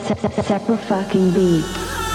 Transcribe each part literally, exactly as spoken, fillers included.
Separate fucking beat.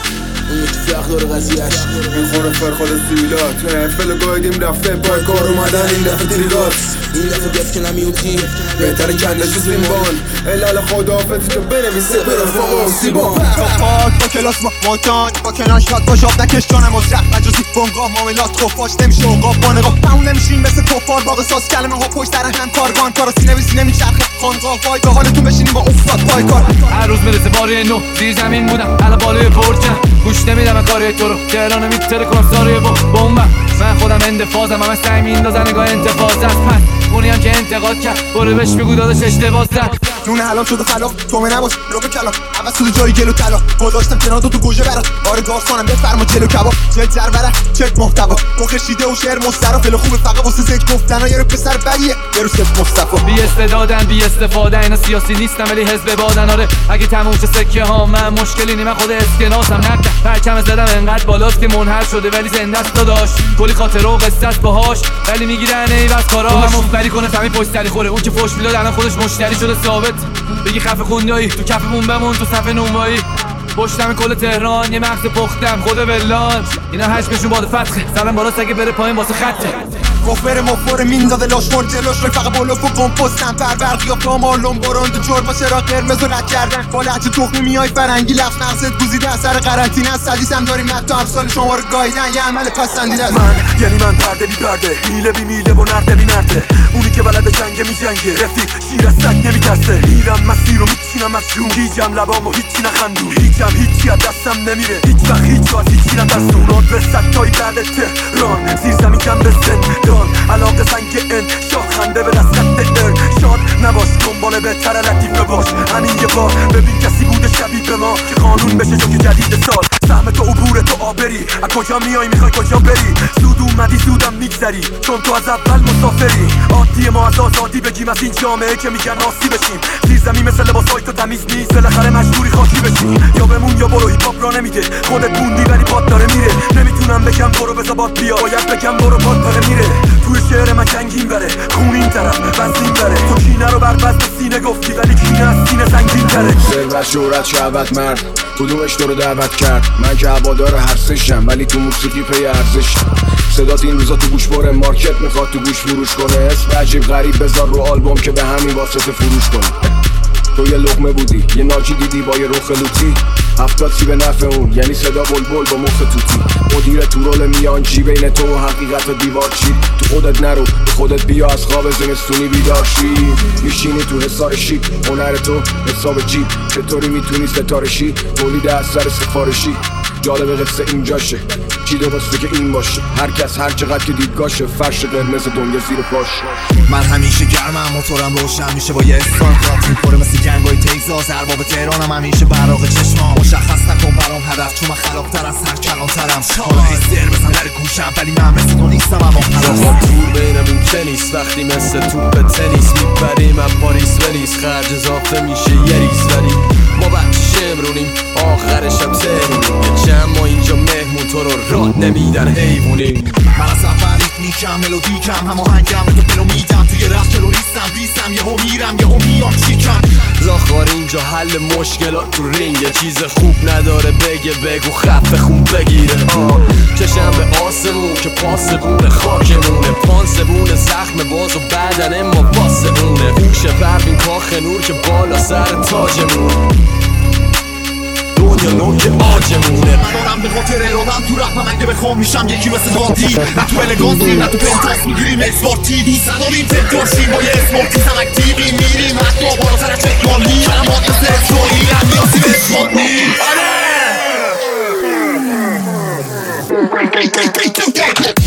اون یکی فرق داره قضیهش این خونه فرخال سیویلات تو نفل گایدیم رفته پای کار اومدن این دفعه دیریگات این دفعه گفت که نمیوتی بهتره کندش و زیمبان الال خداحافظی تو بنویسه به رفاق و سیبان با پاک با کلاس با ماتان با کناشات با شاب نکش جانم و زخ مجازی بانگاه معاملات خفاش نمیشه اوقاب با نقاب همون نمیشین مثل کفار باقی ساز کلمه ها پشت در هم کارگان کارا سی نویسی نمیچرخه خانقاه وای به حالتون بشینیم با افتاد پای کار هر روز میرسه باری نو زیر زمین بودم الان بالای برجم گوش نمیدم کاری تو رو تهران میتره کنم ساره با بمبم من خودم اندفاعم همه سعی میندازن نگاه انتفاض است پس اونی هم که انتقاد کرد برو بهش بگو داداش اشتباه زد جون حلال شده خلاق تو من نباش رو به کلام عوض شده جای گل و طلا گذاشتم کنار دو تو گوشه برات آره گارسونم بفرما جلو کباب چه جربره چه محتوا بخشیده و شعر مسترا فل خوبه فقط واسه ذکر گفتن یارو پسر بدیه یه روز کس مصطفی بی استعدادن بی استفاده اینا سیاسی نیستم ولی حزب بادن آره اگه تموم شه سکه ها من مشکلی نی من خود اسکناسم نبدم پرچم زدم انقدر بالاست که منحل شده ولی زنده است داداش کلی خاطره و قصه است باهاش ولی میگیرن ای بس کاراش مفبری کنه همین پشت سری خوره اون که فوش میداد الان خودش مشتری شده ثابت بگی خفه خوندایی تو کفمون بمون تو صف نونوایی پشتم کل تهران یه مغز پختم خود ولان اینا هشمشون باد فتخه سلام بالاست اگه بره پایین واسه خطه کفر مفور میندازه لاش مر جلوش روی فقط بلوف و کمپوستم پر برقی ها مالون براند جور با چرا قرمز و رد کردن با لحجه تخمی میای فرنگی لفت نقصت گوزیده اثر قرنطینه است حدیثم داریم حتی امثال شما رو گایدن یه عمل پسندیده است من یعنی من پرده بی پرده میله بی میله و نرده بی نرده اونی که بلد جنگه می جنگه رفیق شیر از سگ نمی ترسه میرم مسیر رو میچینم از جون هیچم لبام و هیچی نخندون هیچم هیچی از دستم نمیره هیچ وقت هیچ وقت هیچی ندستونات به ستایی برده تهران زیر زمین کم به زندان علاقه سنگ ان شاد خنده به دست خط ار شاد نباش دنبال بهتر لطیفه باش همین یه بار ببین کسی بوده شبیه به ما که قانون بشه جو که جدید سال سهم تو عبور تو آبری از کجا میای میخوای کجا بری زود اومدی زودم میگذری چون تو از اول مسافری عادی ما از آزادی بگیم از این جامعه که میگن آسی بشیم زیر زمین مثل لباسای تو تمیز نیست بالاخره مجبوری خاکی بشیم یا بمون یا برو هیپ هاپ را نمیده خودت موندی ولی پات داره میره نمیتونم بگم برو بذار باد بیا باید بگم برو پات داره میره توی شعر من جنگین بره خون این طرف بنزین بره تو کینه رو بر بزن سینه گفتی ولی کینه از سینه سنگین تره ثروت شهرت شهوت مرد کدومش تو رو دعوت کرد من که هوادار هر سشم ولی تو موسیقی پی ارزشم صدات این روزا تو گوش بره مارکت میخواد تو گوش فروش کنه اسم عجیب غریب بذار رو آلبوم که به همین واسطه فروش کنه تو یه لقمه بودی یه ناجی دیدی با یه رخ لوتی هفتاد سی به نفع اون یعنی صدا بلبل با مخ توتی مدیر تو رول میانجی بین تو و حقیقت و دیوار چی تو خودت نرو به خودت بیا از خواب زمستونی بیدار شی میشینی تو حصار شی هنر تو حساب جیب چطوری میتونی ستاره شی تولید اثر سفارشی جالب قصه اینجاشه چی درسته که این باشه هر کس هر چقدر که دیدگاشه فرش قرمز دنیا زیر پاش من همیشه گرمم موتورم روشن میشه با یه اسکان کات میخوره مثل جنگای تگزاس ارباب تهرانم همیشه براق چشمام مشخص نکن برام هدف چون من خلاق‌تر از هر کلان‌ترم حالا هیستر بزن در گوشم ولی من مثل تو نیستم اما راه دور بینمون که نیست وقتی مثل توپ تنیس میبریم از پاریس ونیس خرج اضافه میشه یه ریز ولی ما بچه شمرونیم آخرش هم سرونیم یه چند ما اینجا مهمون تو رو راه نمیدن حیوونیم من از اول میکم ملودی کم هماهنگم به تو پلو میدم توی رفت تروریستم بیستم یهو میرم یهو میام چیکم لاخار اینجا حل مشکلات تو رینگ یه چیز خوب نداره بگه بگو خفه خون بگیره آه چشم به آسمون که پاسبون خاکمونه پانسبون زخم باز و بدن ما واسه اونه هوش پروین کاخ نور که بالا سر تاجمون دنیا نوک آجمونه من دارم به خاطر ارادم تو رفت من که بخوام میشم یکی مثل گاندی نه تو الگانسی نه تو پنتاس میگیریم اکسپارتی دوست نداریم تکراشیم با یه اسمارتی سمک تیبی میریم حتی بالاتر از چکمالی منم باید مثل اسرائیلم نیازی به اسمارتی